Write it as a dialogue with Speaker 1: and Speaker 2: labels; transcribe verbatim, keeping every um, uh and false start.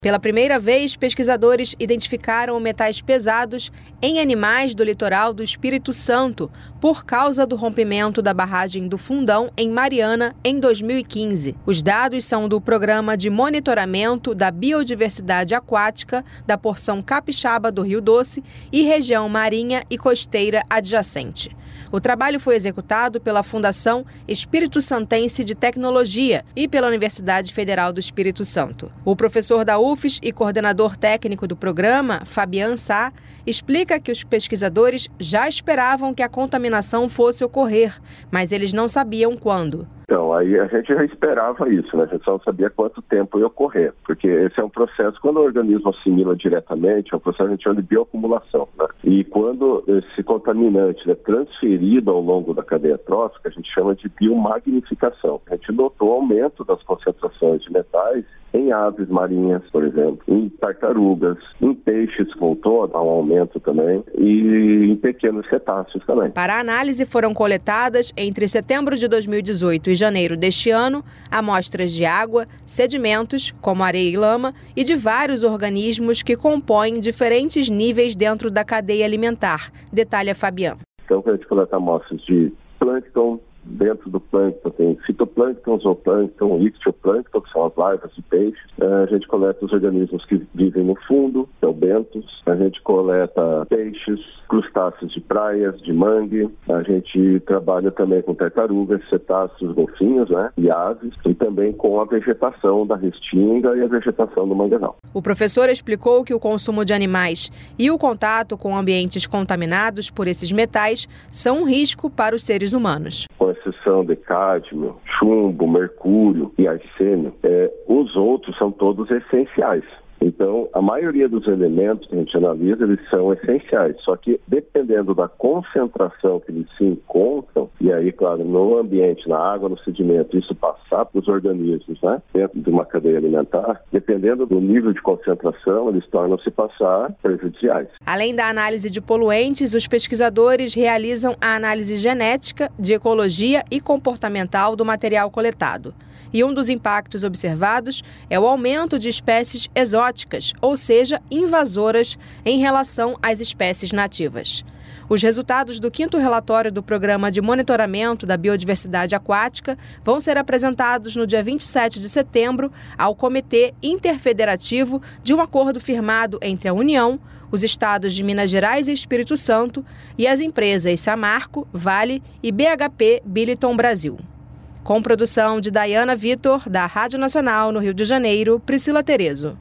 Speaker 1: Pela primeira vez, pesquisadores identificaram metais pesados em animais do litoral do Espírito Santo por causa do rompimento da barragem do Fundão, em Mariana, em dois mil e quinze. Os dados são do Programa de Monitoramento da Biodiversidade Aquática da porção capixaba do Rio Doce e região marinha e costeira adjacente. O trabalho foi executado pela Fundação Espírito Santense de Tecnologia e pela Universidade Federal do Espírito Santo. O professor da U F S e coordenador técnico do programa, Fabian Sá, explica que os pesquisadores já esperavam que a contaminação fosse ocorrer, mas eles não sabiam quando.
Speaker 2: Então, aí a gente já esperava isso, né? A gente só não sabia quanto tempo ia ocorrer, porque esse é um processo, quando o organismo assimila diretamente, é um processo que a gente chama de bioacumulação, né? E quando esse contaminante é transferido ao longo da cadeia trófica, a gente chama de biomagnificação. A gente notou aumento das concentrações de metais em aves marinhas, por exemplo, em tartarugas, em peixes, voltou a dar um aumento também, e em pequenos cetáceos também.
Speaker 1: Para a análise foram coletadas, entre setembro de dois mil e dezoito e janeiro deste ano, amostras de água, sedimentos, como areia e lama, e de vários organismos que compõem diferentes níveis dentro da cadeia alimentar, detalha Fabian.
Speaker 2: Então, a gente coleta amostras de plâncton. Dentro do plâncton tem fitoplâncton, zooplâncton, ictioplâncton, que são as larvas de peixes. A gente coleta os organismos que vivem no fundo, que é o bentos. A gente coleta peixes, crustáceos de praias, de mangue. A gente trabalha também com tartarugas, cetáceos, golfinhos, né, e aves, e também com a vegetação da restinga e a vegetação do manguezal.
Speaker 1: O professor explicou que o consumo de animais e o contato com ambientes contaminados por esses metais são um risco para os seres humanos.
Speaker 2: Com exceção de cádmio, chumbo, mercúrio e arsênio, é, os outros são todos essenciais. Então, a maioria dos elementos que a gente analisa, eles são essenciais. Só que, dependendo da concentração que eles se encontram, e aí, claro, no ambiente, na água, no sedimento, isso passar para os organismos, né, dentro de uma cadeia alimentar, dependendo do nível de concentração, eles tornam-se passar prejudiciais.
Speaker 1: Além da análise de poluentes, os pesquisadores realizam a análise genética, de ecologia e comportamental do material coletado. E um dos impactos observados é o aumento de espécies exóticas, ou seja, invasoras, em relação às espécies nativas. Os resultados do quinto relatório do Programa de Monitoramento da Biodiversidade Aquática vão ser apresentados no dia vinte e sete de setembro ao Comitê Interfederativo de um acordo firmado entre a União, os estados de Minas Gerais e Espírito Santo e as empresas Samarco, Vale e B H P Billiton Brasil. Com produção de Dayana Vitor, da Rádio Nacional no Rio de Janeiro, Priscila Terezo.